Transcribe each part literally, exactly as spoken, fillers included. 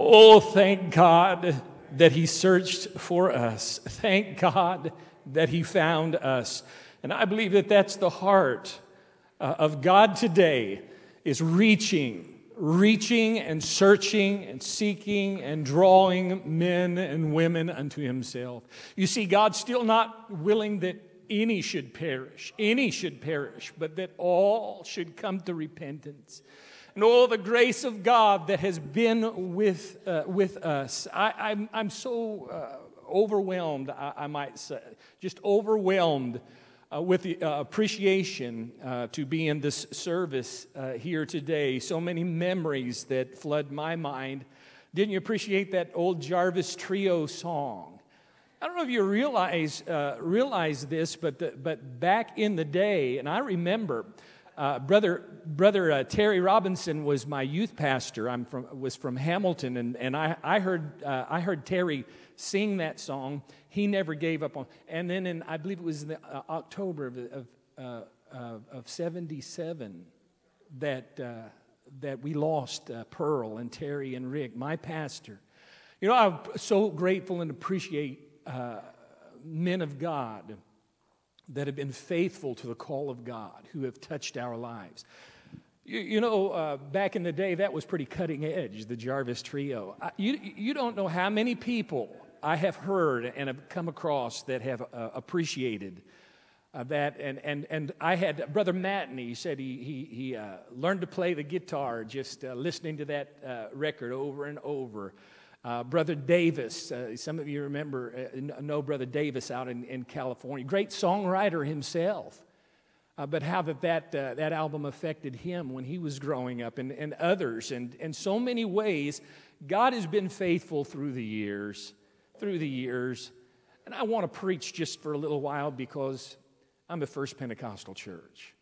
Oh, thank God that He searched for us. Thank God that He found us. And I believe that that's the heart uh, of God today, is reaching, reaching and searching and seeking and drawing men and women unto Himself. You see, God's still not willing that any should perish, any should perish, but that all should come to repentance. And all the grace of God that has been with uh, with us. I, I'm, I'm so uh, overwhelmed, I, I might say, just overwhelmed uh, with the uh, appreciation uh, to be in this service uh, here today. So many memories that flood my mind. Didn't you appreciate that old Jarvis Trio song? I don't know if you realize uh, realize this, but the, but back in the day, and I remember. Uh, brother brother uh, Terry Robinson was my youth pastor. I'm from was from Hamilton, and, and I I heard uh, I heard Terry sing that song. He never gave up on. And then in I believe it was in the, uh, October of of, uh, uh, of seventy-seven that uh, that we lost uh, Pearl and Terry and Rick, my pastor. You know, I'm so grateful and appreciate uh, men of God that have been faithful to the call of God, who have touched our lives. You, you know, uh, back in the day, that was pretty cutting edge, the Jarvis Trio. I, you, you don't know how many people I have heard and have come across that have uh, appreciated uh, that. And, and, and I had Brother Matney, he said he, he, he uh, learned to play the guitar just uh, listening to that uh, record over and over. Uh, Brother Davis, uh, some of you remember, uh, know Brother Davis out in, in California. Great songwriter himself. Uh, but how that that, uh, that album affected him when he was growing up, and, and others. And in so many ways, God has been faithful through the years, through the years. And I want to preach just for a little while because I'm a First Pentecostal church.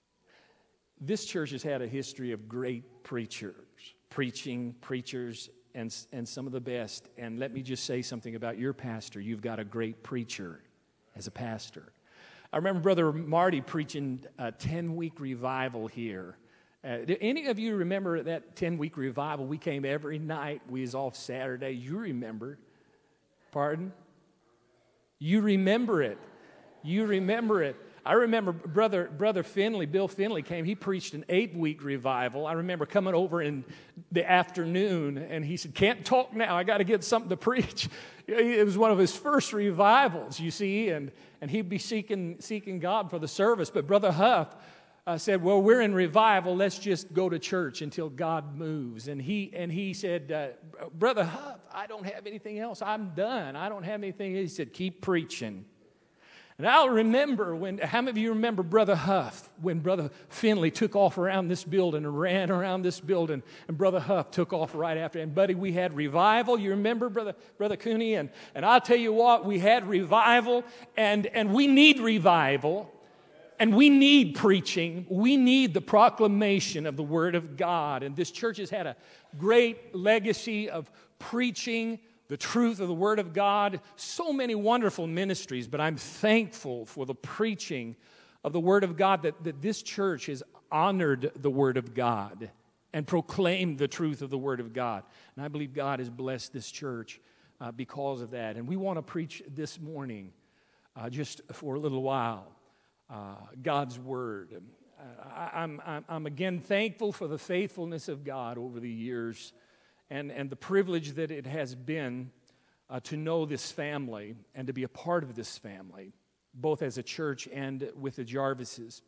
This church has had a history of great preachers, preaching, preachers, And, and some of the best. And let me just say something about your pastor. You've got a great preacher as a pastor. I remember Brother Marty preaching a ten-week revival here. Uh, do any of you remember that ten-week revival? We came every night. We was off Saturday. You remember. Pardon? You remember it. You remember it. I remember Brother Brother Finley, Bill Finley came. He preached an eight-week revival. I remember coming over in the afternoon, and he said, "Can't talk now. I got to get something to preach." It was one of his first revivals, you see, and, and he'd be seeking seeking God for the service. But Brother Huff uh, said, "Well, we're in revival. Let's just go to church until God moves." And he and he said, uh, "Brother Huff, I don't have anything else. I'm done. I don't have anything." He said, "Keep preaching." And I'll remember when, how many of you remember Brother Huff, when Brother Finley took off around this building and ran around this building, and Brother Huff took off right after. And buddy, we had revival. You remember Brother Brother Cooney? And, and I'll tell you what, we had revival, and, and we need revival, and we need preaching. We need the proclamation of the Word of God. And this church has had a great legacy of preaching the truth of the Word of God, so many wonderful ministries, but I'm thankful for the preaching of the Word of God, that, that this church has honored the Word of God and proclaimed the truth of the Word of God. And I believe God has blessed this church uh, because of that. And we want to preach this morning, uh, just for a little while, uh, God's Word. Uh, I, I'm, I'm, I'm again thankful for the faithfulness of God over the years, And, and the privilege that it has been uh, to know this family and to be a part of this family, both as a church and with the Jarvises.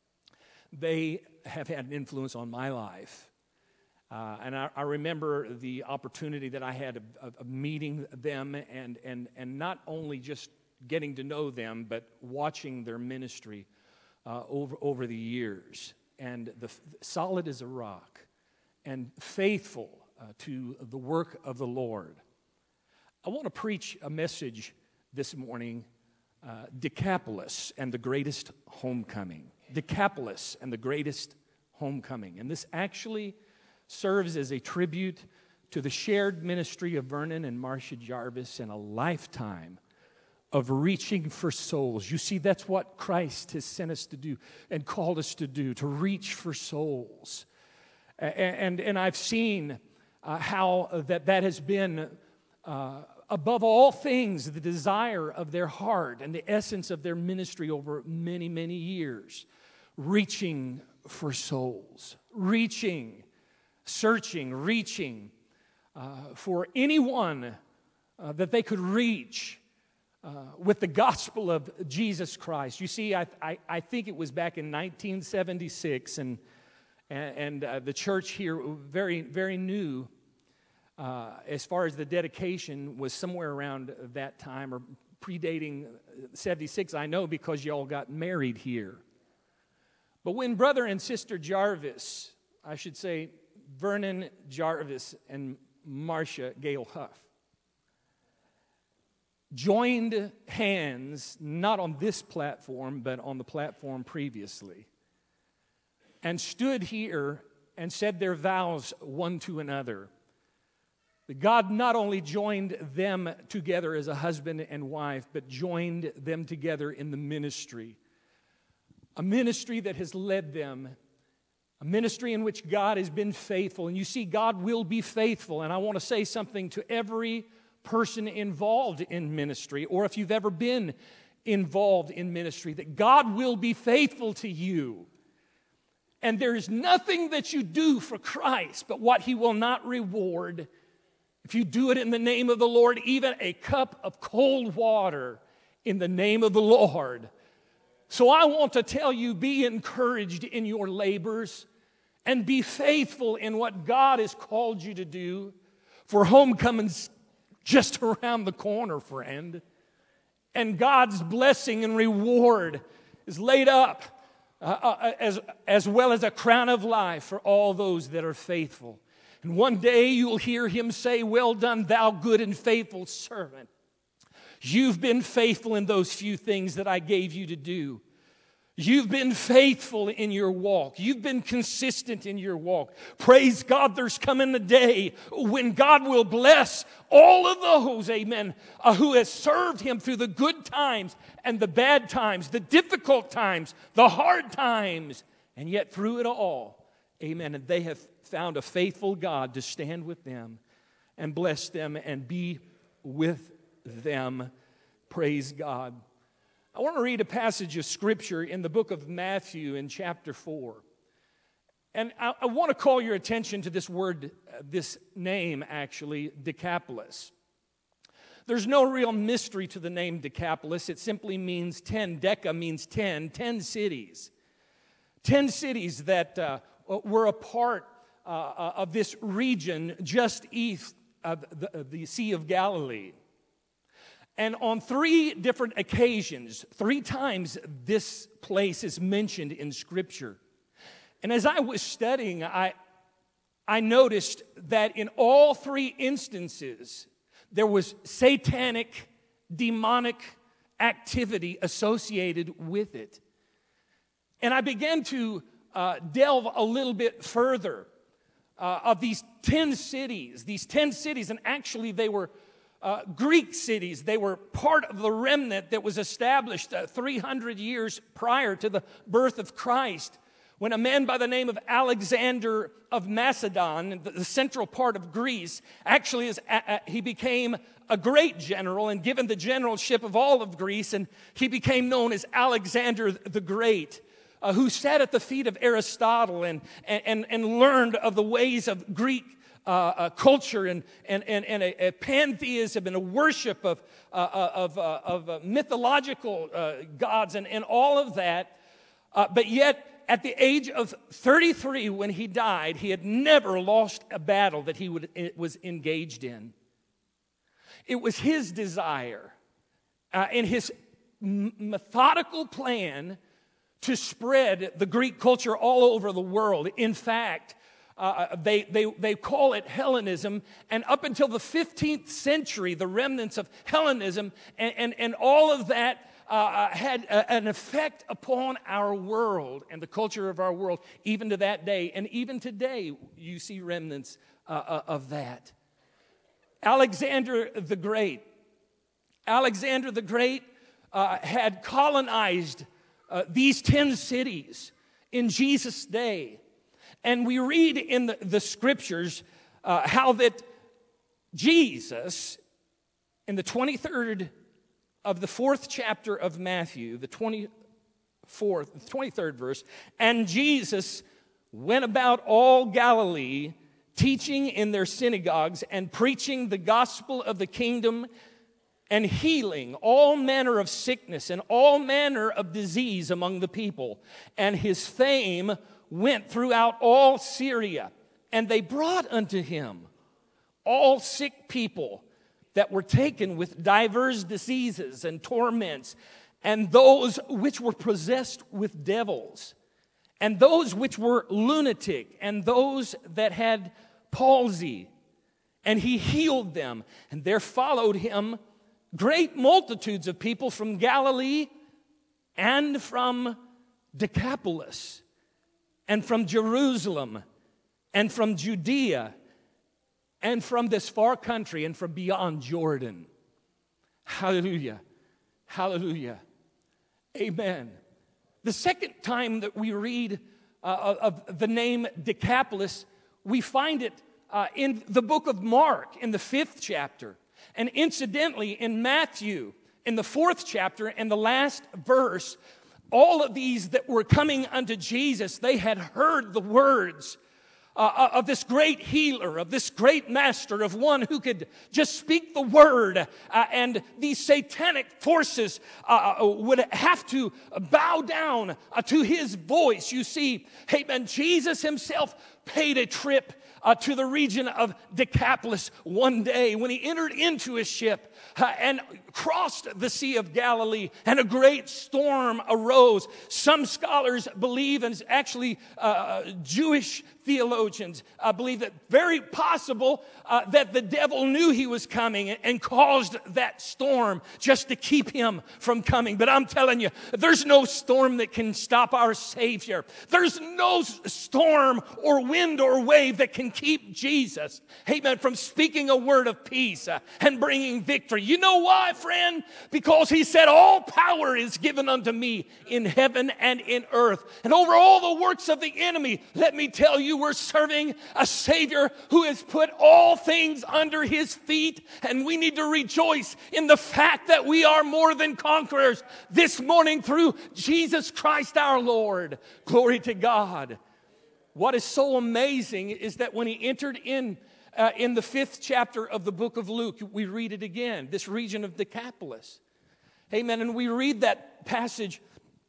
They have had an influence on my life. Uh, and I, I remember the opportunity that I had of, of, of meeting them and, and, and not only just getting to know them, but watching their ministry uh, over, over the years. And the solid as a rock and faithful Uh, to the work of the Lord. I want to preach a message this morning, uh, Decapolis and the Greatest Homecoming. Decapolis and the Greatest Homecoming. And this actually serves as a tribute to the shared ministry of Vernon and Marcia Jarvis and a lifetime of reaching for souls. You see, that's what Christ has sent us to do and called us to do, to reach for souls. And, and, and I've seen uh, how that, that has been, uh, above all things, the desire of their heart and the essence of their ministry over many, many years. Reaching for souls, reaching, searching, reaching uh, for anyone uh, that they could reach uh, with the gospel of Jesus Christ. You see, I, I, I think it was back in nineteen seventy-six, and and, and uh, the church here, very very new, uh, as far as the dedication, was somewhere around that time or predating seventy-six. I know because y'all got married here. But when Brother and Sister Jarvis, I should say Vernon Jarvis and Marcia Gale Huff, joined hands, not on this platform, but on the platform previously, and stood here and said their vows one to another, that God not only joined them together as a husband and wife, but joined them together in the ministry. A ministry that has led them, a ministry in which God has been faithful. And you see, God will be faithful. And I want to say something to every person involved in ministry, or if you've ever been involved in ministry, that God will be faithful to you. And there is nothing that you do for Christ but what He will not reward. If you do it in the name of the Lord, even a cup of cold water in the name of the Lord. So I want to tell you, be encouraged in your labors and be faithful in what God has called you to do. For homecoming's just around the corner, friend. And God's blessing and reward is laid up uh, uh, as, as well as a crown of life for all those that are faithful. And one day you'll hear Him say, "Well done, thou good and faithful servant. You've been faithful in those few things that I gave you to do. You've been faithful in your walk. You've been consistent in your walk." Praise God, there's coming a day when God will bless all of those, amen, uh, who has served Him through the good times and the bad times, the difficult times, the hard times, and yet through it all, amen, and they have found a faithful God to stand with them and bless them and be with them. Praise God. I want to read a passage of Scripture in the book of Matthew in chapter four. And I, I want to call your attention to this word, uh, this name actually, Decapolis. There's no real mystery to the name Decapolis. It simply means ten. Deca means ten. Ten cities. Ten cities that uh, were a part uh, of this region just east of the, the Sea of Galilee. And on three different occasions, three times this place is mentioned in Scripture. And as I was studying, I, I noticed that in all three instances, there was satanic, demonic activity associated with it. And I began to uh, delve a little bit further uh, of these ten cities, these ten cities, and actually they were Uh, Greek cities. They were part of the remnant that was established uh, three hundred years prior to the birth of Christ, when a man by the name of Alexander of Macedon, the, the central part of Greece, actually is, uh, uh, he became a great general and given the generalship of all of Greece, and he became known as Alexander the Great, uh, who sat at the feet of Aristotle and, and, and learned of the ways of Greek Uh, uh, culture and and and, and a, a pantheism and a worship of uh, of uh, of uh, mythological uh, gods and, and all of that, uh, but yet at the age of thirty-three, when he died, he had never lost a battle that he would, was engaged in. It was his desire uh, and his m- methodical plan to spread the Greek culture all over the world. In fact, Uh, they, they, they call it Hellenism, and up until the fifteenth century, the remnants of Hellenism and, and, and all of that uh, had a, an effect upon our world and the culture of our world, even to that day. And even today, you see remnants uh, uh, of that. Alexander the Great. Alexander the Great uh, had colonized uh, these ten cities in Jesus' day. And we read in the, the Scriptures uh, how that Jesus, in the twenty-third of the fourth chapter of Matthew, the twenty-fourth, twenty-third verse, and Jesus went about all Galilee, teaching in their synagogues and preaching the gospel of the kingdom and healing all manner of sickness and all manner of disease among the people. And his fame went throughout all Syria. And they brought unto him all sick people that were taken with divers diseases and torments, and those which were possessed with devils, and those which were lunatic, and those that had palsy. And he healed them. And there followed him great multitudes of people from Galilee and from Decapolis and from Jerusalem and from Judea and from this far country and from beyond Jordan. Hallelujah. Hallelujah. Amen. The second time that we read uh, of the name Decapolis, we find it uh, in the book of Mark in the fifth chapter. And incidentally, in Matthew, in the fourth chapter, in the last verse, all of these that were coming unto Jesus, they had heard the words uh, of this great healer, of this great master, of one who could just speak the word. Uh, and these satanic forces uh, would have to bow down uh, to his voice. You see, amen, Jesus himself paid a trip Uh, to the region of Decapolis one day when he entered into his ship uh, and crossed the Sea of Galilee, and a great storm arose. Some scholars believe, and actually uh, Jewish theologians uh, believe that very possible uh, that the devil knew he was coming and caused that storm just to keep him from coming. But I'm telling you, there's no storm that can stop our Savior. There's no storm or wind or wave that can keep Jesus, amen, from speaking a word of peace uh, and bringing victory. You know why, friend? Because he said, all power is given unto me in heaven and in earth. And over all the works of the enemy, let me tell you, we're serving a Savior who has put all things under his feet. And we need to rejoice in the fact that we are more than conquerors this morning through Jesus Christ our Lord. Glory to God. What is so amazing is that when he entered in uh, in the fifth chapter of the book of Luke, we read it again, this region of Decapolis. Amen. And we read that passage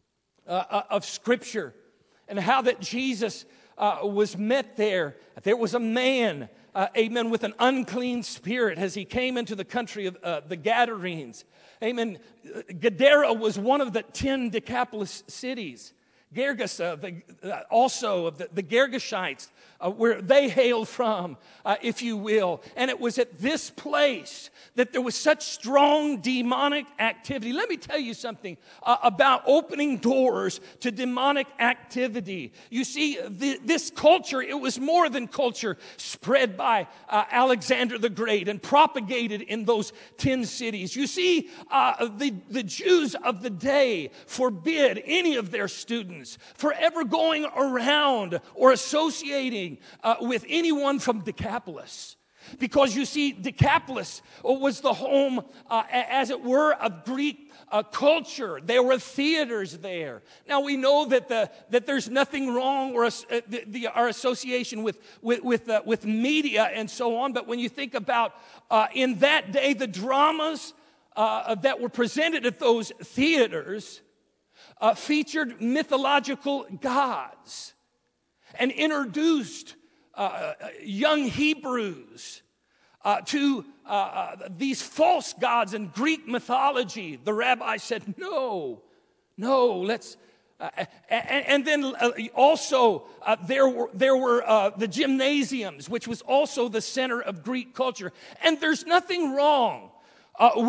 uh, of Scripture and how that Jesus uh, was met there. There was a man, uh, amen, with an unclean spirit as he came into the country of uh, the Gadarenes. Amen. Gadara was one of the ten Decapolis cities. Gergesa, the, uh, also of the, the Gergeshites, uh, where they hailed from, uh, if you will. And it was at this place that there was such strong demonic activity. Let me tell you something uh, about opening doors to demonic activity. You see, the, this culture, it was more than culture, spread by uh, Alexander the Great and propagated in those ten cities. You see, uh, the, the Jews of the day forbid any of their students for ever going around or associating uh, with anyone from Decapolis. Because you see, Decapolis was the home, uh, as it were, of Greek uh, culture. There were theaters there. Now we know that the that there's nothing wrong or uh, the, the, our association with with with, uh, with media and so on. But when you think about uh, in that day, the dramas uh, that were presented at those theaters uh, featured mythological gods and introduced Uh, young Hebrews uh, to uh, uh, these false gods in Greek mythology. The rabbi said, no, no, let's... Uh, and, and then uh, also uh, there were, there were uh, the gymnasiums, which was also the center of Greek culture. And there's nothing wrong uh, with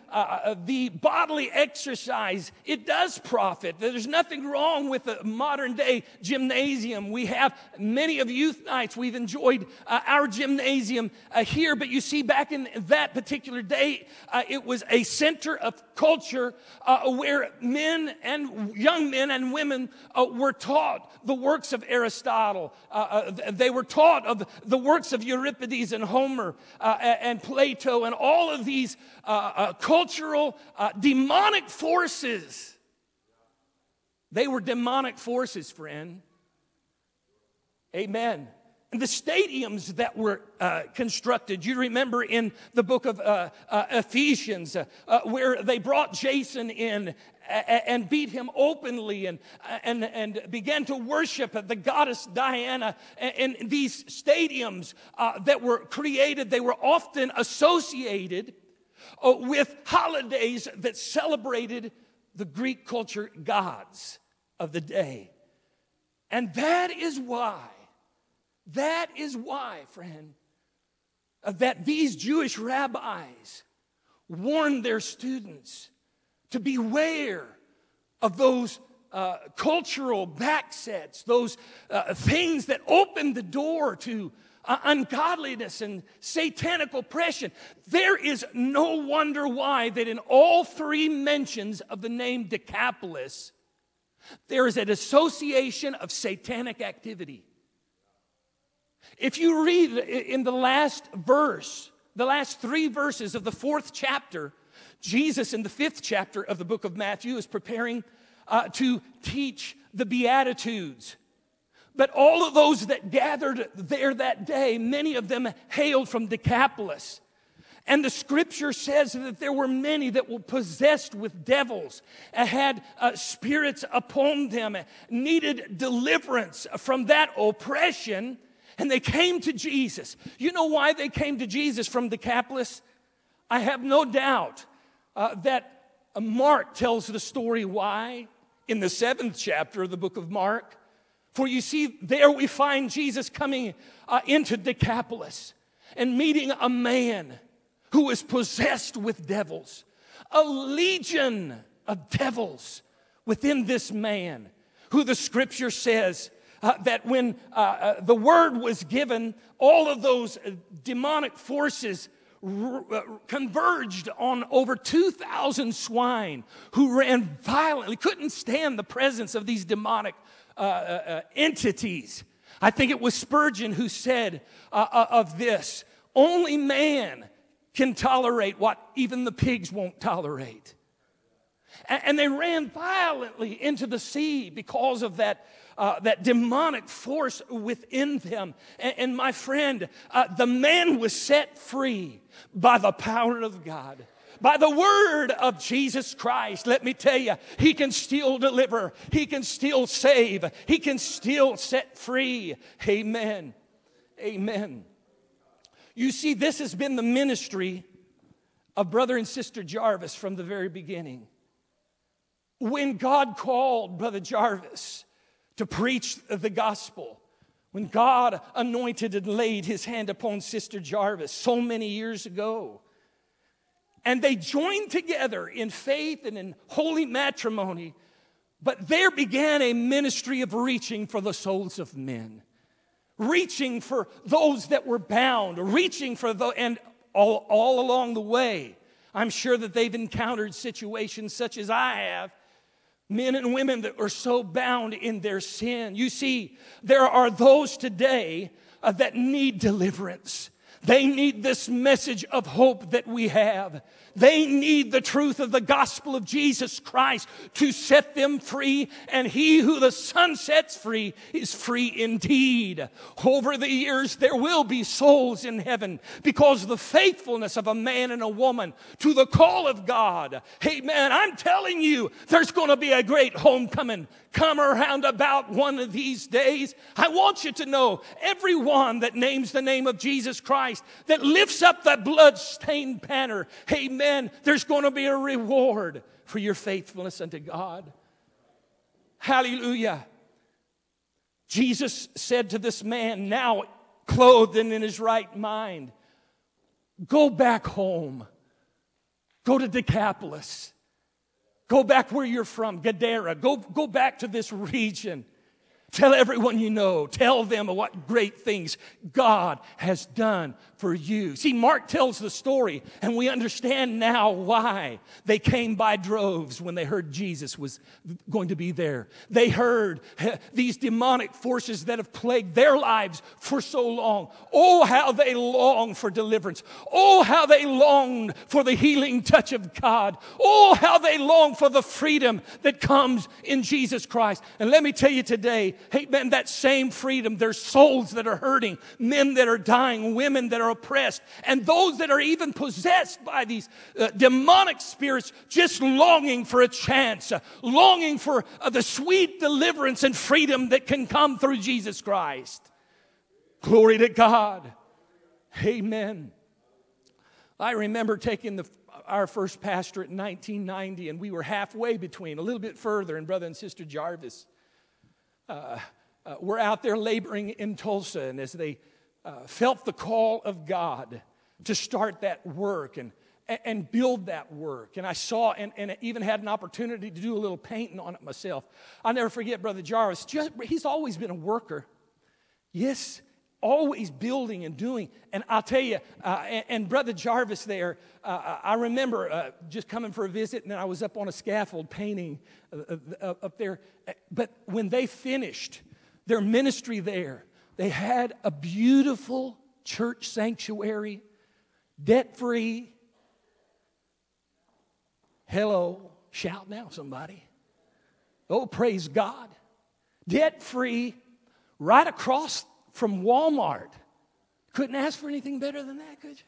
uh, the bodily exercise, it does profit. There's nothing wrong with a modern day gymnasium. We have many of youth nights. We've enjoyed uh, our gymnasium uh, here, but you see, back in that particular day, uh, it was a center of culture uh, where men and young men and women uh, were taught the works of Aristotle. Uh, uh, they were taught of the works of Euripides and Homer uh, and Plato and all of these uh, uh, cultural uh, demonic forces. They were demonic forces, friend. Amen. And the stadiums that were uh, constructed, you remember in the book of uh, uh, Ephesians, uh, uh, where they brought Jason in and beat him openly and, and, and began to worship the goddess Diana. And these stadiums uh, that were created, they were often associated uh, with holidays that celebrated the Greek culture gods of the day. And that is why, that is why, friend, uh, that these Jewish rabbis warned their students to beware of those uh, cultural backsets, those uh, things that open the door to uh, ungodliness and satanic oppression. There is no wonder why that in all three mentions of the name Decapolis, there is an association of satanic activity. If you read in the last verse, the last three verses of the fourth chapter, Jesus in the fifth chapter of the book of Matthew is preparing uh, to teach the Beatitudes. But all of those that gathered there that day, many of them hailed from Decapolis. And the scripture says that there were many that were possessed with devils, and had uh, spirits upon them, needed deliverance from that oppression. And they came to Jesus. You know why they came to Jesus from Decapolis? I have no doubt uh, that Mark tells the story why in the seventh chapter of the book of Mark. For you see, there we find Jesus coming uh, into Decapolis and meeting a man who was possessed with devils. A legion of devils within this man, who the scripture says Uh, that when uh, uh, the word was given, all of those uh, demonic forces r- uh, converged on over two thousand swine who ran violently, couldn't stand the presence of these demonic uh, uh, uh, entities. I think it was Spurgeon who said uh, uh, of this, only man can tolerate what even the pigs won't tolerate. And, and they ran violently into the sea because of that Uh, that demonic force within them. And, and my friend, uh, the man was set free by the power of God. By the word of Jesus Christ. Let me tell you, he can still deliver. He can still save. He can still set free. Amen. Amen. You see, this has been the ministry of Brother and Sister Jarvis from the very beginning. When God called Brother Jarvis to preach the gospel, when God anointed and laid his hand upon Sister Jarvis so many years ago, and they joined together in faith and in holy matrimony, but there began a ministry of reaching for the souls of men, reaching for those that were bound, reaching for the, and all, all along the way, I'm sure that they've encountered situations such as I have, men and women that are so bound in their sin. You see, there are those today uh, that need deliverance. They need this message of hope that we have. They need the truth of the gospel of Jesus Christ to set them free. And he who the Son sets free is free indeed. Over the years, there will be souls in heaven because of the faithfulness of a man and a woman to the call of God. Amen. I'm telling you, there's going to be a great homecoming come around about one of these days. I want you to know, everyone that names the name of Jesus Christ, that lifts up that blood-stained banner, amen, there's going to be a reward for your faithfulness unto God. Hallelujah. Jesus said to this man, now clothed and in his right mind, go back home. Go to Decapolis. Go back where you're from, Gadara. Go, go back to this region. Tell everyone you know. Tell them what great things God has done for you. See, Mark tells the story, and we understand now why they came by droves when they heard Jesus was going to be there. They heard these demonic forces that have plagued their lives for so long. Oh, how they long for deliverance. Oh, how they longed for the healing touch of God. Oh, how they long for the freedom that comes in Jesus Christ. And let me tell you today, hey, man, that same freedom, there's souls that are hurting, men that are dying, women that are oppressed, and those that are even possessed by these uh, demonic spirits, just longing for a chance, uh, longing for uh, the sweet deliverance and freedom that can come through Jesus Christ. Glory to God. Amen. I remember taking the, our first pastorate in nineteen ninety, and we were halfway between, a little bit further, and Brother and Sister Jarvis Uh, uh, were out there laboring in Tulsa, and as they uh, felt the call of God to start that work and, and build that work, and I saw and, and even had an opportunity to do a little painting on it myself. I'll never forget Brother Jarvis. Just, he's always been a worker. Yes, always building and doing. And I'll tell you, uh, and, and Brother Jarvis there, uh, I remember uh, just coming for a visit, and then I was up on a scaffold painting uh, uh, up there. But when they finished their ministry there, they had a beautiful church sanctuary, debt-free. Hello, shout now, somebody. Oh, praise God. Debt-free, right across from Walmart. Couldn't ask for anything better than that, could you?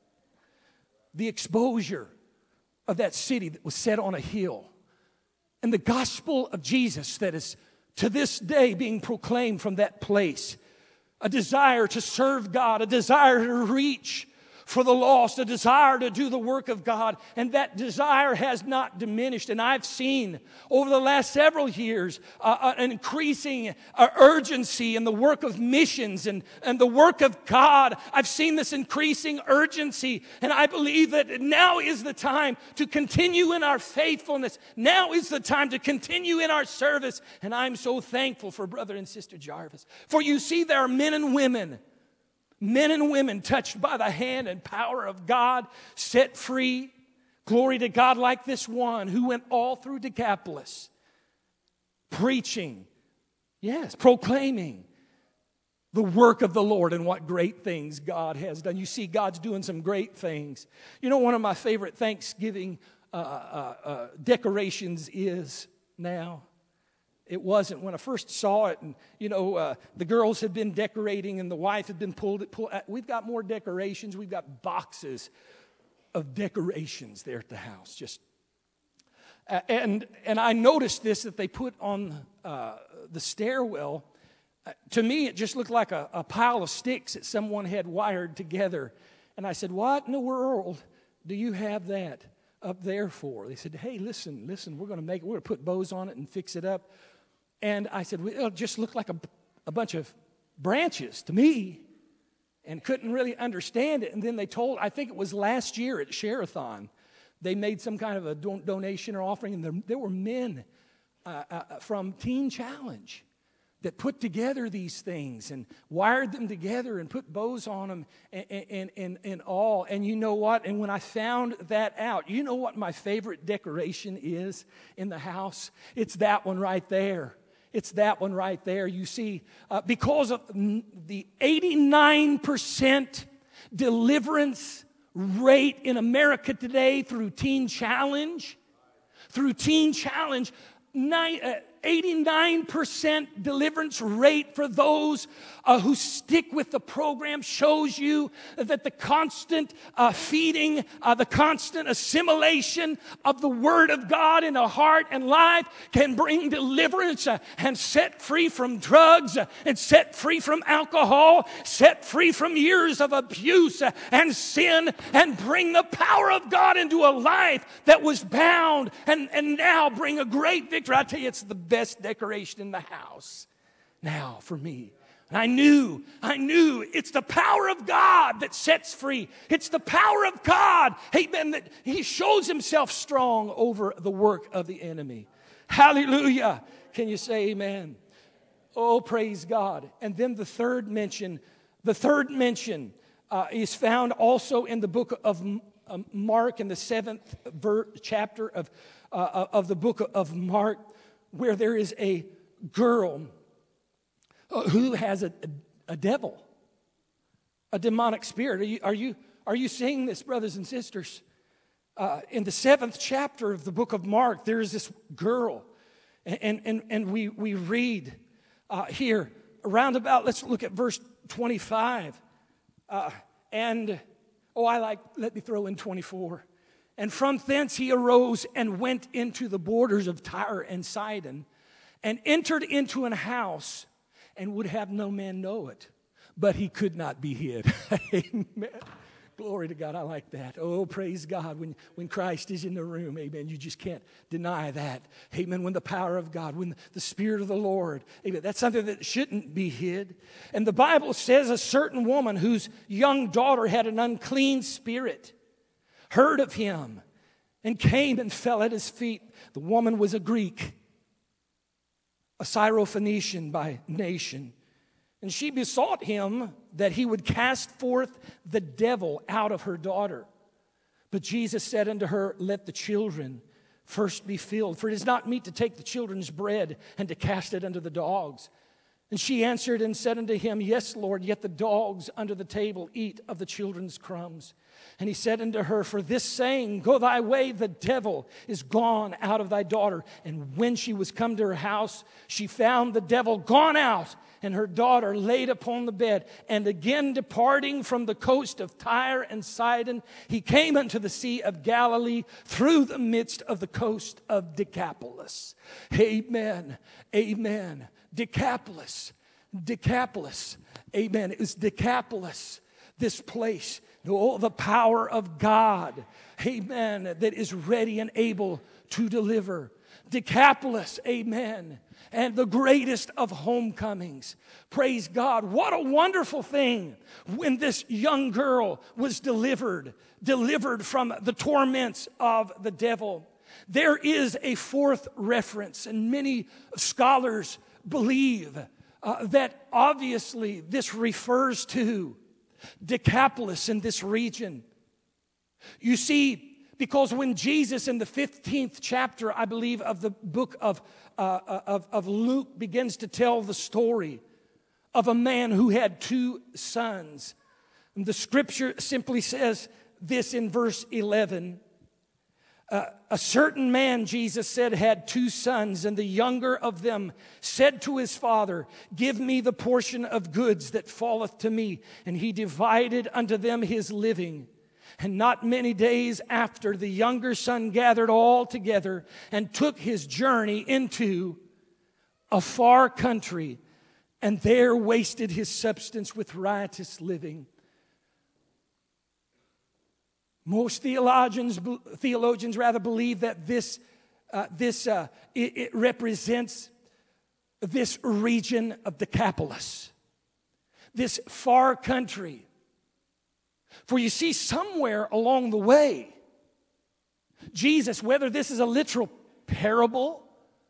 The exposure of that city that was set on a hill, and the gospel of Jesus that is to this day being proclaimed from that place. A desire to serve God, a desire to reach for the lost, a desire to do the work of God. And that desire has not diminished. And I've seen over the last several years uh, an increasing uh, urgency in the work of missions and, and the work of God. I've seen this increasing urgency. And I believe that now is the time to continue in our faithfulness. Now is the time to continue in our service. And I'm so thankful for Brother and Sister Jarvis. For you see, there are men and women Men and women touched by the hand and power of God, set free. Glory to God, like this one who went all through Decapolis, preaching, yes, proclaiming the work of the Lord and what great things God has done. You see, God's doing some great things. You know, one of my favorite Thanksgiving uh, uh, uh, decorations is now. It wasn't when I first saw it, and you know, uh, the girls had been decorating, and the wife had been pulled. pulled we've got more decorations. We've got boxes of decorations there at the house. Just uh, and and I noticed this that they put on uh, the stairwell. Uh, to me, it just looked like a, a pile of sticks that someone had wired together. And I said, "What in the world do you have that up there for?" They said, "Hey, listen, listen. We're going to make. We're going to put bows on it and fix it up." And I said, well, it just looked like a, a bunch of branches to me, and couldn't really understand it. And then they told, I think it was last year at Share-a-thon, they made some kind of a don- donation or offering, and there, there were men uh, uh, from Teen Challenge that put together these things and wired them together and put bows on them and, and, and, and all. And you know what? And when I found that out, you know what my favorite decoration is in the house? It's that one right there. It's that one right there. You see, uh, because of the eighty-nine percent deliverance rate in America today through Teen Challenge, through Teen Challenge, nine, uh, eighty-nine percent deliverance rate for those uh, who stick with the program shows you that the constant uh, feeding, uh, the constant assimilation of the Word of God in a heart and life can bring deliverance uh, and set free from drugs uh, and set free from alcohol, set free from years of abuse uh, and sin, and bring the power of God into a life that was bound, and, and now bring a great victory. I tell you, it's the best decoration in the house now for me. And I knew, I knew it's the power of God that sets free. It's the power of God, amen, that He shows Himself strong over the work of the enemy. Hallelujah. Can you say amen? Oh, praise God. And then the third mention, the third mention uh, is found also in the book of um, Mark, in the seventh ver- chapter of, uh, of the book of Mark, where there is a girl who has a, a, a devil, a demonic spirit. Are you, are you, are you seeing this, brothers and sisters? Uh, in the seventh chapter of the book of Mark, there is this girl. And, and, and we, we read uh, here, around about, let's look at verse twenty-five. Uh, and, oh, I like, let me throw in twenty-four. And from thence he arose and went into the borders of Tyre and Sidon, and entered into an house, and would have no man know it. But he could not be hid. Amen. Glory to God. I like that. Oh, praise God. When, when Christ is in the room, amen, you just can't deny that. Amen. When the power of God, when the Spirit of the Lord, amen, that's something that shouldn't be hid. And the Bible says a certain woman whose young daughter had an unclean spirit heard of him and came and fell at his feet. The woman was a Greek, a Syrophoenician by nation. And she besought him that he would cast forth the devil out of her daughter. But Jesus said unto her, let the children first be filled, for it is not meet to take the children's bread and to cast it unto the dogs. And she answered and said unto him, yes, Lord, yet the dogs under the table eat of the children's crumbs. And he said unto her, for this saying, go thy way, the devil is gone out of thy daughter. And when she was come to her house, she found the devil gone out, and her daughter laid upon the bed. And again departing from the coast of Tyre and Sidon, he came unto the Sea of Galilee through the midst of the coast of Decapolis. Amen. Amen. Decapolis. Decapolis. Amen. It was Decapolis, this place. Oh, the power of God. Amen. That is ready and able to deliver. Decapolis. Amen. And the greatest of homecomings. Praise God. What a wonderful thing when this young girl was delivered, delivered from the torments of the devil. There is a fourth reference, and many scholars believe uh, that obviously this refers to Decapolis in this region. You see, because when Jesus in the fifteenth chapter, I believe, of the book of, uh, of, of Luke begins to tell the story of a man who had two sons. And the scripture simply says this in verse eleven. Uh, a certain man, Jesus said, had two sons, and the younger of them said to his father, give me the portion of goods that falleth to me. And he divided unto them his living. And not many days after, the younger son gathered all together and took his journey into a far country, and there wasted his substance with riotous living. Most theologians, theologians rather believe that this, uh, this uh, it, it represents this region of Decapolis, this far country. For you see, somewhere along the way, Jesus, whether this is a literal parable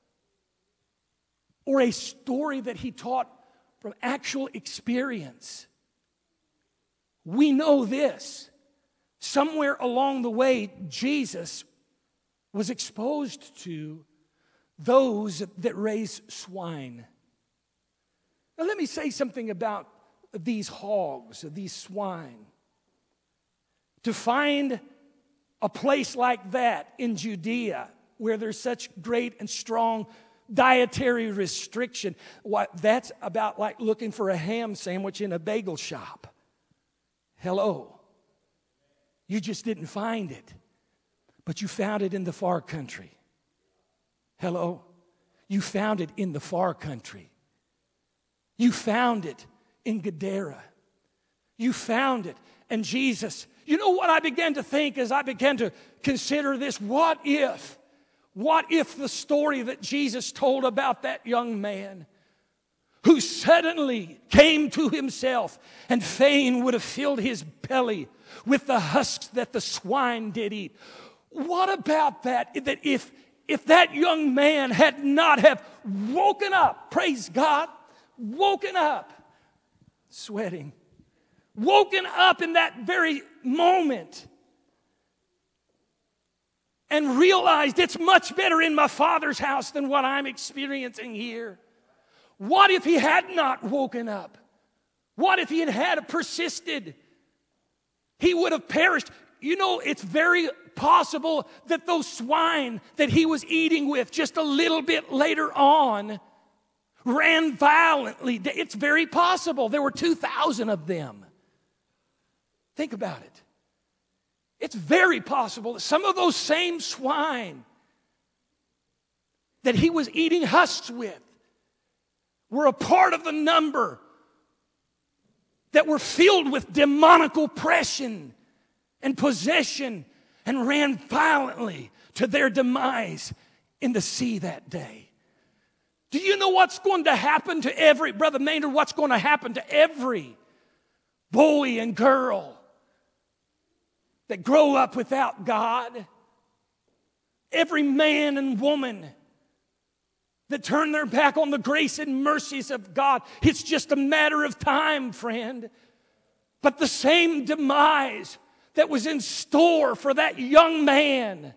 or a story that he taught from actual experience, we know this. Somewhere along the way, Jesus was exposed to those that raise swine. Now, let me say something about these hogs, these swine. To find a place like that in Judea, where there's such great and strong dietary restriction, what, that's about like looking for a ham sandwich in a bagel shop. Hello. You just didn't find it, but you found it in the far country. Hello? You found it in the far country. You found it in Gadara. You found it. And Jesus, you know what I began to think as I began to consider this? What if, what if the story that Jesus told about that young man who suddenly came to himself and fain would have filled his belly with the husks that the swine did eat. What about that? That if, if that young man had not have woken up, praise God, woken up, sweating, woken up in that very moment and realized it's much better in my Father's house than what I'm experiencing here. What if he had not woken up? What if he had had persisted? He would have perished. You know, it's very possible that those swine that he was eating with just a little bit later on ran violently. It's very possible. There were two thousand of them. Think about it. It's very possible that some of those same swine that he was eating husks with were a part of the number that were filled with demonic oppression and possession and ran violently to their demise in the sea that day. Do you know what's going to happen to every, Brother Maynard, what's going to happen to every boy and girl that grow up without God? Every man and woman that turn their back on the grace and mercies of God. It's just a matter of time, friend. But the same demise that was in store for that young man,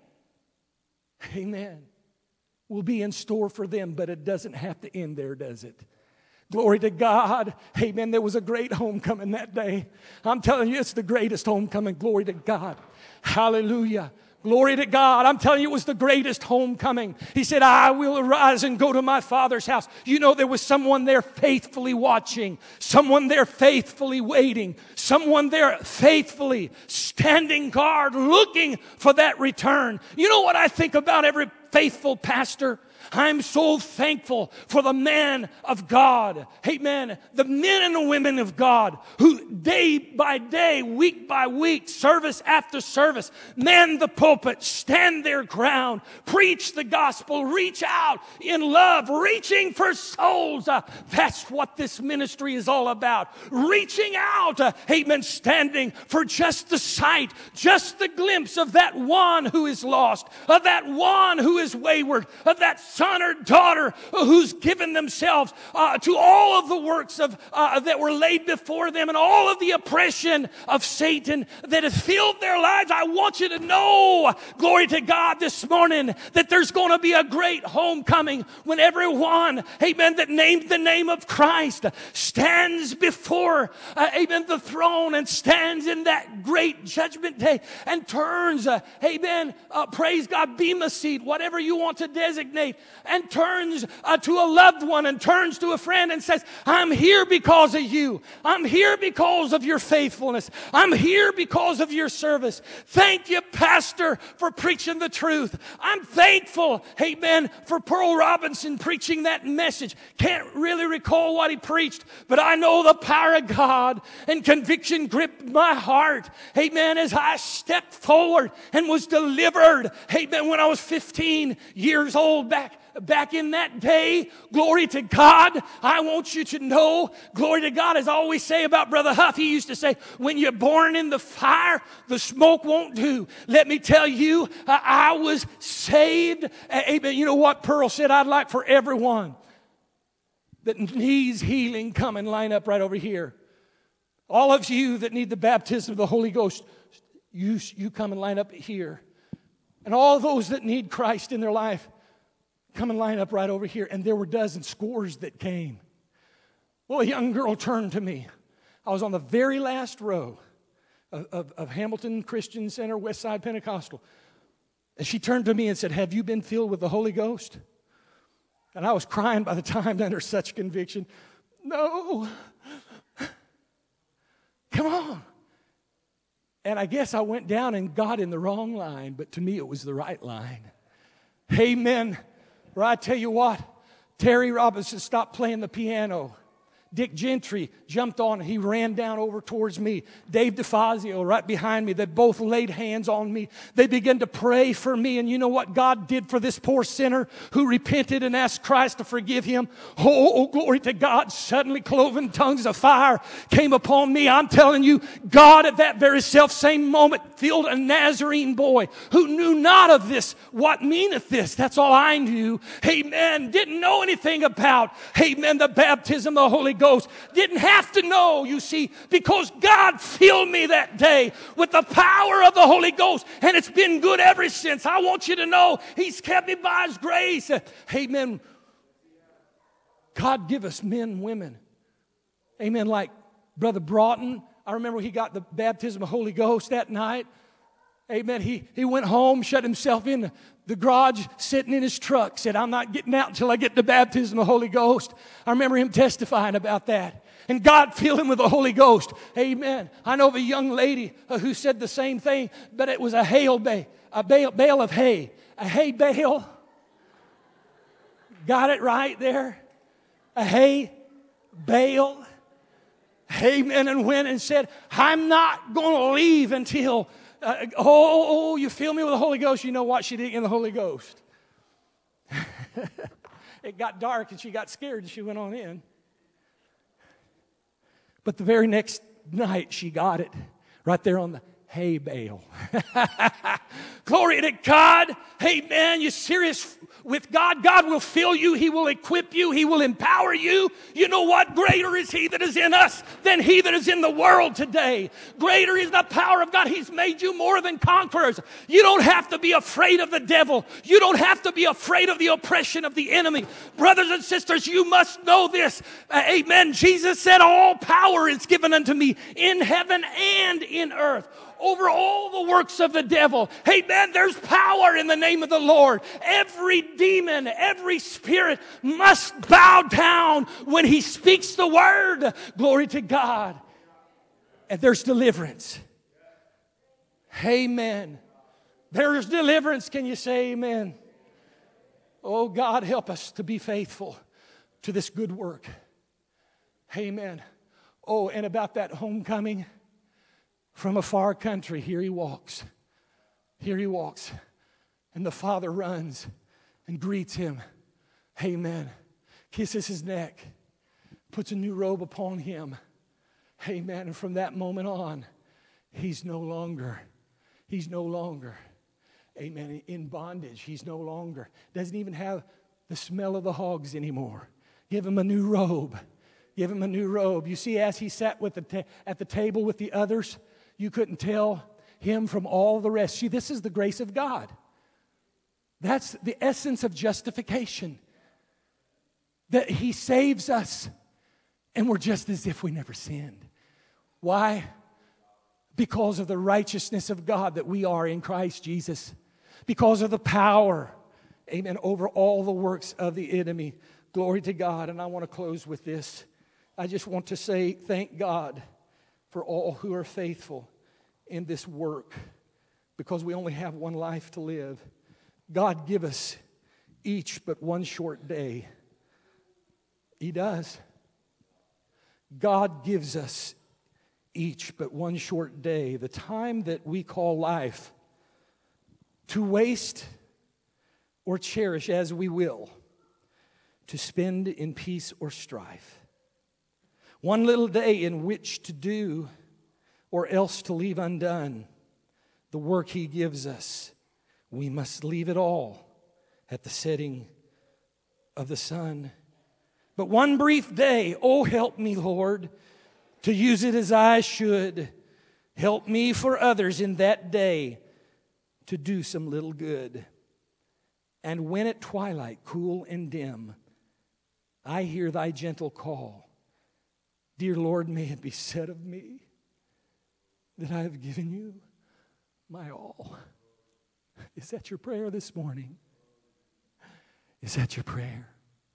amen, will be in store for them, but it doesn't have to end there, does it? Glory to God. Amen. There was a great homecoming that day. I'm telling you, it's the greatest homecoming. Glory to God. Hallelujah. Glory to God. I'm telling you, it was the greatest homecoming. He said, I will arise and go to my Father's house. You know, there was someone there faithfully watching, someone there faithfully waiting, someone there faithfully standing guard, looking for that return. You know what I think about every faithful pastor? I'm so thankful for the men of God. Amen. The men and the women of God who day by day, week by week, service after service, man the pulpit, stand their ground, preach the gospel, reach out in love, reaching for souls. Uh, that's what this ministry is all about. Reaching out, uh, amen, standing for just the sight, just the glimpse of that one who is lost, of that one who is wayward, of that son or daughter who's given themselves uh, to all of the works of uh, that were laid before them and all of the oppression of Satan that has filled their lives. I want you to know, glory to God, this morning that there's going to be a great homecoming when everyone, amen, that named the name of Christ stands before, uh, amen, the throne and stands in that great judgment day and turns, uh, amen, uh, praise God, bema seat, whatever you want to designate, and turns uh, to a loved one and turns to a friend and says, I'm here because of you. I'm here because of your faithfulness. I'm here because of your service. Thank you, Pastor, for preaching the truth. I'm thankful, amen, for Pearl Robinson preaching that message. Can't really recall what he preached, but I know the power of God and conviction gripped my heart, amen, as I stepped forward and was delivered, amen, when I was fifteen years old back Back in that day. Glory to God. I want you to know, glory to God, as I always say about Brother Huff, he used to say, when you're born in the fire, the smoke won't do. Let me tell you, I was saved. Amen. You know what Pearl said? I'd like for everyone that needs healing come and line up right over here. All of you that need the baptism of the Holy Ghost, you, you come and line up here. And all those that need Christ in their life, come and line up right over here. And there were dozens, scores that came. Well, a young girl turned to me. I was on the very last row of, of, of Hamilton Christian Center, Westside Pentecostal. And she turned to me and said, have you been filled with the Holy Ghost? And I was crying by the time under such conviction. No. Come on. And I guess I went down and got in the wrong line, but to me it was the right line. Amen. Or I tell you what, Terry Robinson stopped playing the piano. Dick Gentry jumped on and he ran down over towards me. Dave DeFazio right behind me. They both laid hands on me. They began to pray for me. And you know what God did for this poor sinner who repented and asked Christ to forgive him? Oh, oh, glory to God. Suddenly cloven tongues of fire came upon me. I'm telling you, God at that very self same moment filled a Nazarene boy who knew not of this. What meaneth this? That's all I knew. Amen. Didn't know anything about, amen, the baptism of the Holy Ghost. Didn't have to know, you see, because God filled me that day with the power of the Holy Ghost. And it's been good ever since. I want you to know He's kept me by His grace. Amen. God give us men and women. Amen. Like Brother Broughton. I remember he got the baptism of the Holy Ghost that night. Amen. He, he went home, shut himself in the, the garage, sitting in his truck, said, I'm not getting out until I get the baptism of the Holy Ghost. I remember him testifying about that. And God filled him with the Holy Ghost. Amen. I know of a young lady uh, who said the same thing, but it was a hail bay, a bale, bale of hay. A hay bale. Got it right there. A hay bale. Amen. And went and said, I'm not going to leave until... Uh, oh, oh, you fill me with the Holy Ghost. You know what she did in the Holy Ghost? It got dark and she got scared and she went on in. But the very next night she got it right there on the hay bale. Glory to God. Amen. You serious with God? God will fill you. He will equip you. He will empower you. You know what? Greater is He that is in us than he that is in the world today. Greater is the power of God. He's made you more than conquerors. You don't have to be afraid of the devil. You don't have to be afraid of the oppression of the enemy. Brothers and sisters, you must know this. Uh, amen. Jesus said, all power is given unto me in heaven and in earth. Over all the works of the devil. Amen. There's power in the name of the Lord. Every demon, every spirit must bow down when He speaks the word. Glory to God. And there's deliverance. Amen. There's deliverance. Can you say amen? Oh, God, help us to be faithful to this good work. Amen. Oh, and about that homecoming. From a far country, here he walks. Here he walks. And the father runs and greets him. Amen. Kisses his neck. Puts a new robe upon him. Amen. And from that moment on, he's no longer, he's no longer, amen, in bondage. He's no longer, doesn't even have the smell of the hogs anymore. Give him a new robe. Give him a new robe. You see, as he sat with the ta- at the table with the others, you couldn't tell him from all the rest. See, this is the grace of God. That's the essence of justification. That He saves us and we're just as if we never sinned. Why? Because of the righteousness of God that we are in Christ Jesus. Because of the power, amen, over all the works of the enemy. Glory to God. And I want to close with this. I just want to say thank God for all who are faithful in this work, because we only have one life to live. God give us each but one short day. He does. God gives us each but one short day, the time that we call life, to waste or cherish as we will, to spend in peace or strife. One little day in which to do or else to leave undone the work He gives us. We must leave it all at the setting of the sun. But one brief day, oh help me, Lord, to use it as I should. Help me for others in that day to do some little good. And when at twilight cool and dim, I hear Thy gentle call, dear Lord, may it be said of me that I have given You my all. Is that your prayer this morning? Is that your prayer?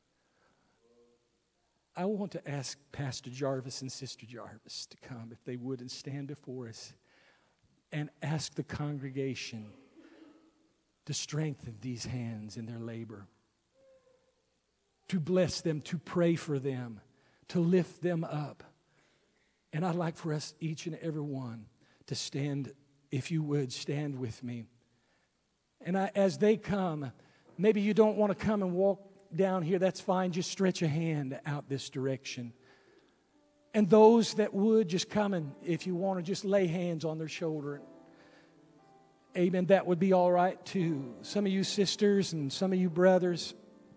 I want to ask Pastor Jarvis and Sister Jarvis to come, if they would, and stand before us and ask the congregation to strengthen these hands in their labor, to bless them, to pray for them, to lift them up. And I'd like for us, each and every one, to stand, if you would, stand with me. And I, as they come, maybe you don't want to come and walk down here, that's fine. Just stretch a hand out this direction. And those that would, just come and, if you want to, just lay hands on their shoulder. Amen. That would be all right too. Some of you sisters and some of you brothers,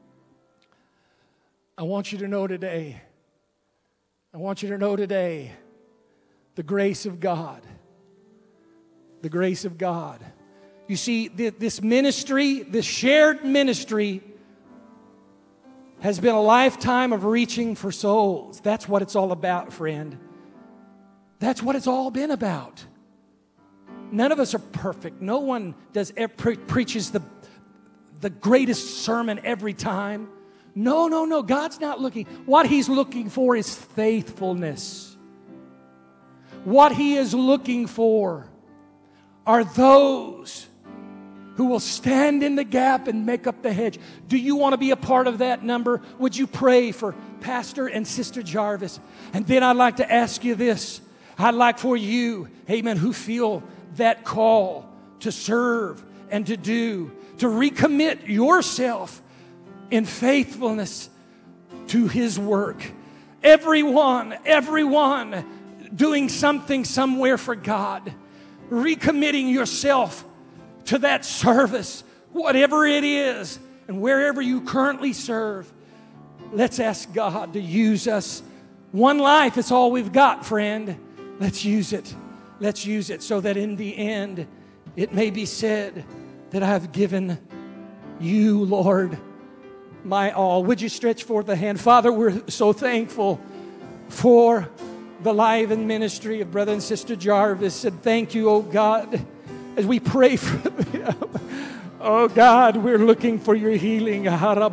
I want you to know today, I want you to know today, the grace of God. The grace of God. You see, this ministry, this shared ministry, has been a lifetime of reaching for souls. That's what it's all about, friend. That's what it's all been about. None of us are perfect. No one does pre- preaches the, the greatest sermon every time. No, no, no. God's not looking. What He's looking for is faithfulness. What He is looking for are those who will stand in the gap and make up the hedge. Do you want to be a part of that number? Would you pray for Pastor and Sister Jarvis? And then I'd like to ask you this. I'd like for you, amen, who feel that call to serve and to do, to recommit yourself in faithfulness to His work. Everyone, everyone doing something somewhere for God. Recommitting yourself to that service, whatever it is, and wherever you currently serve. Let's ask God to use us. One life is all we've got, friend. Let's use it. Let's use it so that in the end, it may be said that I've given you, Lord, my all. Would you stretch forth a hand? Father, we're so thankful for the life and ministry of Brother and Sister Jarvis. And thank you, oh God, as we pray for them. Oh God, we're looking for your healing.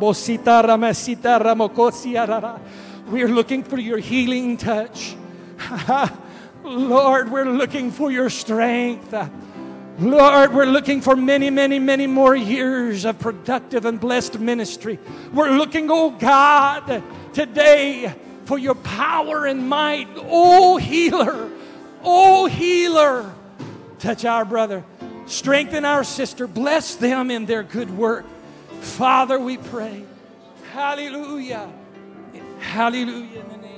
We're looking for your healing touch. Lord, we're looking for your strength. Lord, we're looking for many, many, many more years of productive and blessed ministry. We're looking, oh God, today for your power and might. Oh healer, oh healer. Touch our brother. Strengthen our sister. Bless them in their good work. Father, we pray. Hallelujah. Hallelujah in the name